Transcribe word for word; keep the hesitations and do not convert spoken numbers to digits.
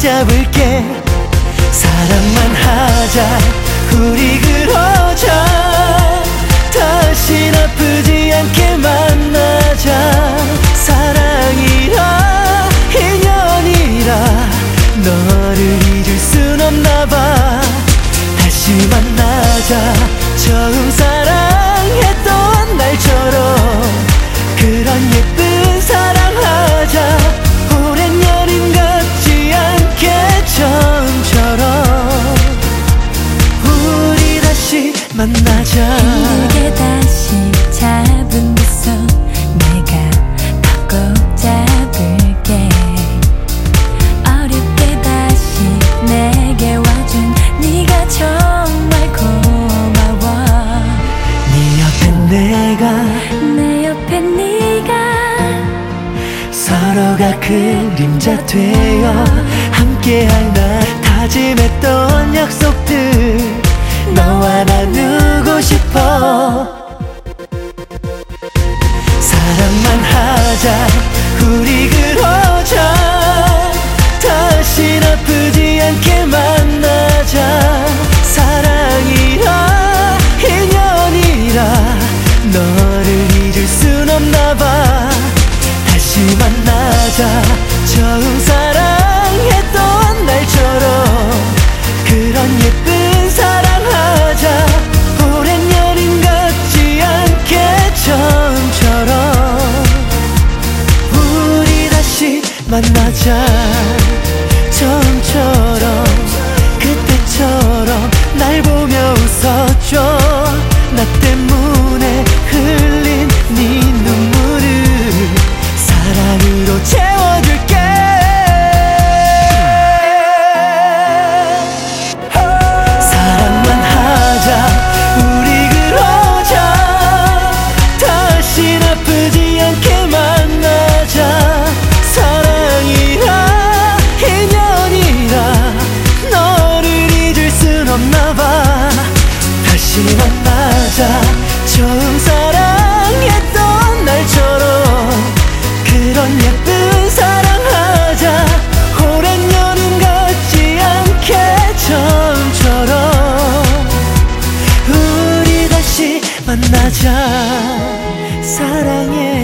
붙잡을게. 사랑만 하자 우리 그러자. 다신 아프지 않게 만나자. 사랑이라 인연이라 너를 잊을 순 없나봐. 다시 만나자 처음 사랑했던 날처럼. 그런 예쁜 사랑하자. 오랜 연인 같지 않게 처음처럼. 우리 다시 만나자. 힘들게 다시 잡은 두 손 내가 더 꼭 잡을게. 어렵게 다시 내게 와준 네가 정말 고마워. 네 옆에 내가 내 옆에 네가 서로가 그림자 되어 함께할 날. 다짐했던 약속들 너와 나누고 싶어. 사랑만 하자 우리 그러자. 다신 아프지 않게 만나자. 사랑이라 인연이라 너를 잊을 순 없나봐. 다시 만나자 처음 사랑했던 날처럼. 그런 예쁜 사랑하자. 오랜 연인 같지 않게 처음처럼. 우리 다시 만나자 처음처럼. 그때처럼 날 보며 웃어줘. 나 때문에 흘린 네 눈물을 사랑으로 채워줄게. 사랑만 하자 우리 그러자. 다신 아프지 않게 만나자. 사랑이라 인연이라 너를 잊을 순 없나봐. 다시 만나자 처음 사랑했던 날처럼. 그런 예쁜 사랑하자. 오랜 연인 같지 않게 처음처럼. 우리 다시 만나자. 사랑해